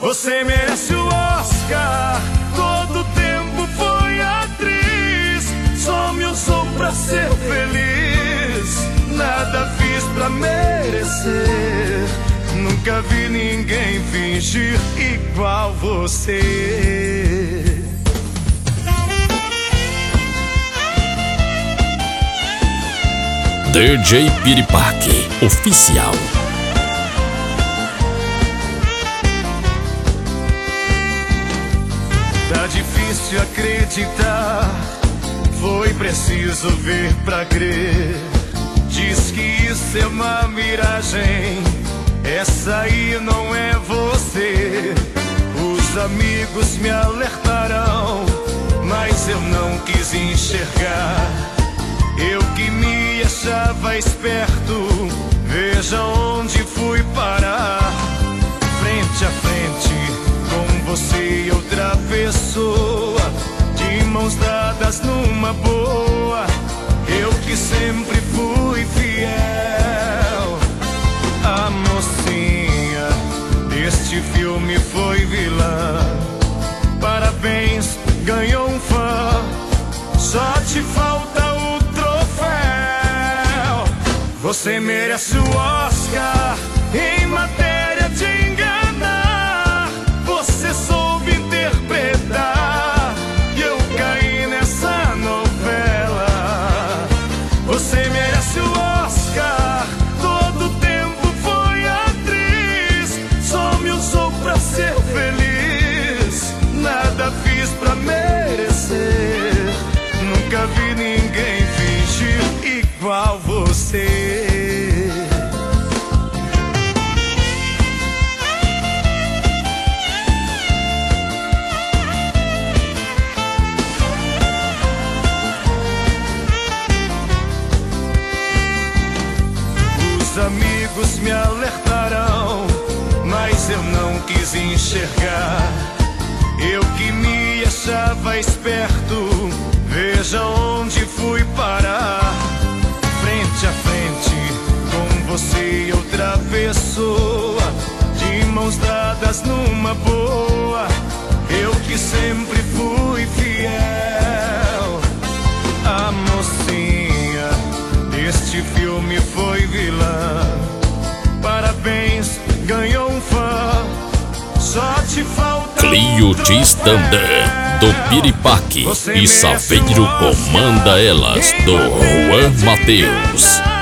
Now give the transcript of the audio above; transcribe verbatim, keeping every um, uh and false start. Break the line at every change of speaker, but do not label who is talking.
Você merece o Oscar, todo tempo foi atriz. Só me usou pra ser feliz, nada fiz pra merecer. Nunca vi ninguém fingir igual você.
D J Piripaque Oficial.
Tá difícil acreditar, foi preciso ver pra crer. Diz que isso é uma miragem, essa aí não é você. Os amigos me alertaram, mas eu não quis enxergar. Eu que me achava esperto, veja onde fui parar. Frente a frente, com você e outra pessoa, de mãos dadas numa boa. Eu que sempre fui fiel. A mocinha deste filme foi vilã. Parabéns, ganhou um fã. Só te falta o troféu. Você merece o Oscar em matéria de enganar. Você soube interpretar e eu caí nessa novela. Você merece o Oscar, todo tempo foi atriz. Só me usou pra ser feliz, nada fiz pra merecer. Nunca vi ninguém fingir igual você. Os amigos me alertaram, mas eu não quis enxergar. Eu que me achava esperto, veja onde fui parar. Frente a frente, com você e outra pessoa, de mãos dadas numa boa. Eu que sempre fui fiel. A mocinha deste filme foi vilã. Parabéns, ganhou um fã. Só te falta
Clio Distandé do Piripaque e Saveiro comanda elas do Juan Mateus.